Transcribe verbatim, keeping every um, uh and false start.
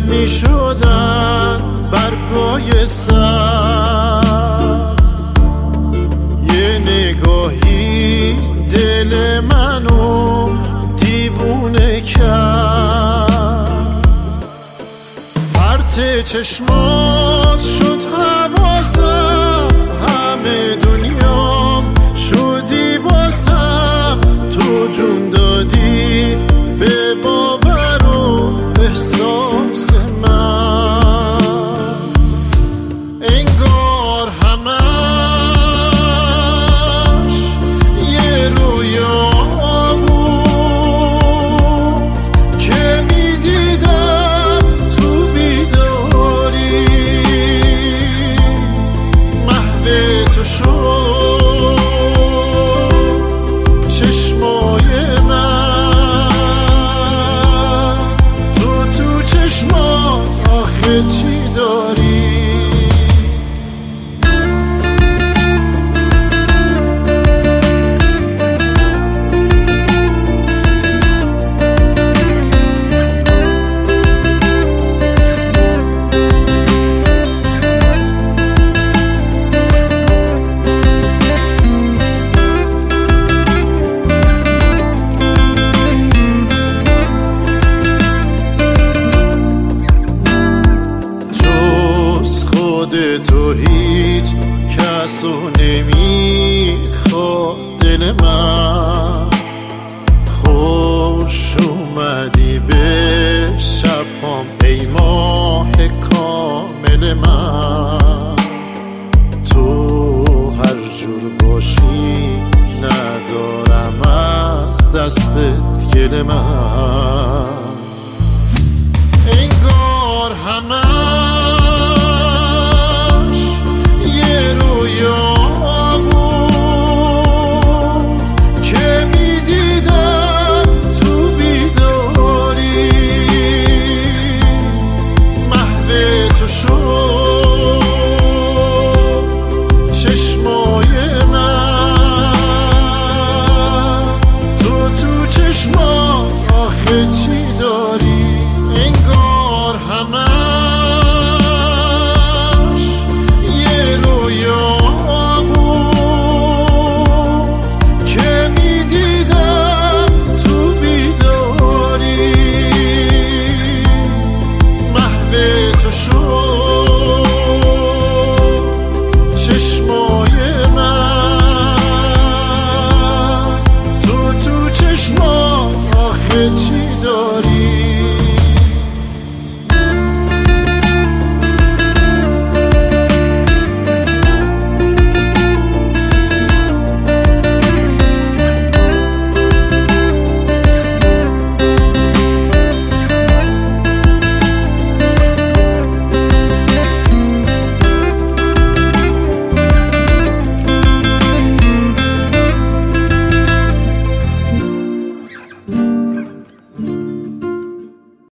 می شدن برگای سبز، یه نگاهی دل منو دیوونه کرد. پرت چشمات شد حواسم، همه دنیام شدی واسم. تو جون دادی به باور و احساس من، انگار همش یه رویا بود که میدیدم تو بیداری. محو تو شد چشمای من، تو تو چشمات آخه چی داری؟ تو هیچ کسو نمیخواد دل من. خوش اومدی به شبام ای ماه کامل من. تو هر جور باشی ندارم از دستت گله من، انگار همه چشمای من، تو تو چشمات آخه چی داری؟ انگار همش یه رویا بود که میدیدم تو بیداری. محو تو شد